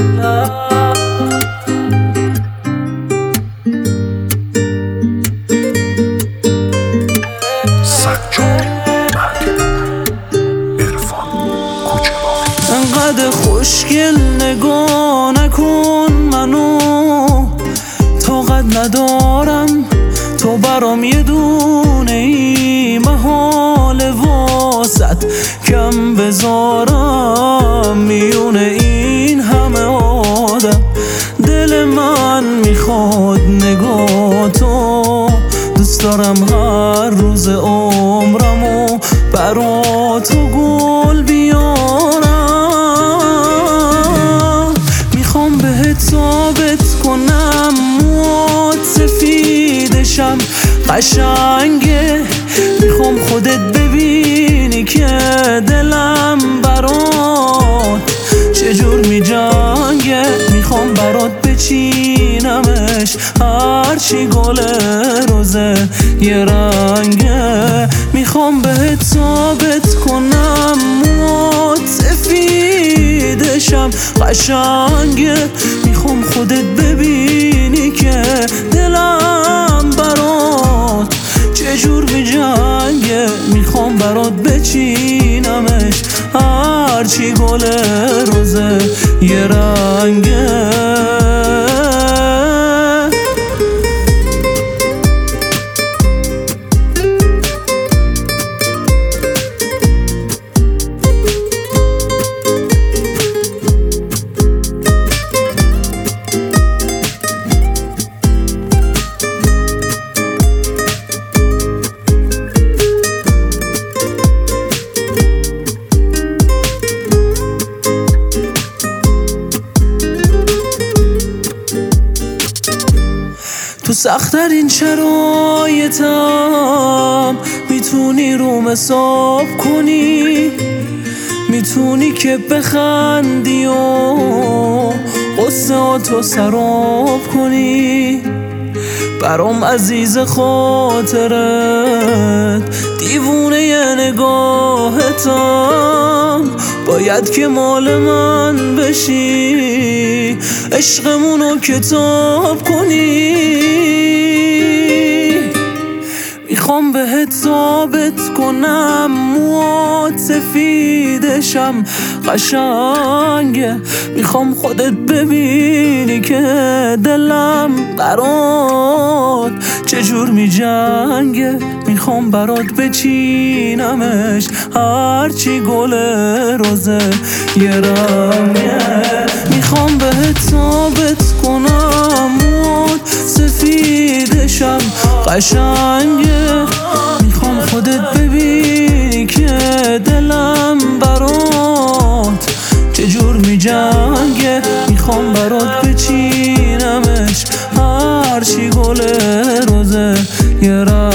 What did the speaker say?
انقدر خوشگل نگاه نکن منو، طاقت ندارم تو برام یه دونه ای محال واسط کم بذارم میونه این همه آدم. دل من میخواد نگاه تو، دوست دارم هر روز عمرمو برا تو گل بیارم. میخوام بهت ثابت کنم موات سفیدشم قشنگه، میخوام خودت ببینی که دلم برات چجور میجنگه. میخوام برات بچینمش هرچی گل روزه یه رنگه. میخوام بهت ثابت کنم موات سفیدشم قشنگه، میخوام خودت ببینی که دلم برات چجور میجنگه. میخوام برات بچینمش هرچی گل روزه یه رنگه. تو سخت‌ترین شرایطم میتونی روم حساب کنی، میتونی که بخندی و قصه تو سراب کنی. برام عزیز خاطرت دیوونه ی نگاهتم، باید که مال من بشی عشقمونو کتاب کنی. میخوام بهت ثابت کنم موات سفیدشم قشنگه، میخوام خودت ببینی که دلم برات چجور میجنگه. میخوام برات بچینمش هرچی گل روزه یه رنگه. میخوام بهت ثابت کنم موات سفیدشم قشنگه، میخوام خودت ببینی که دلم برات چجور میجنگه. میخوام برات بچینمش هرچی گل روزه یه رنگه.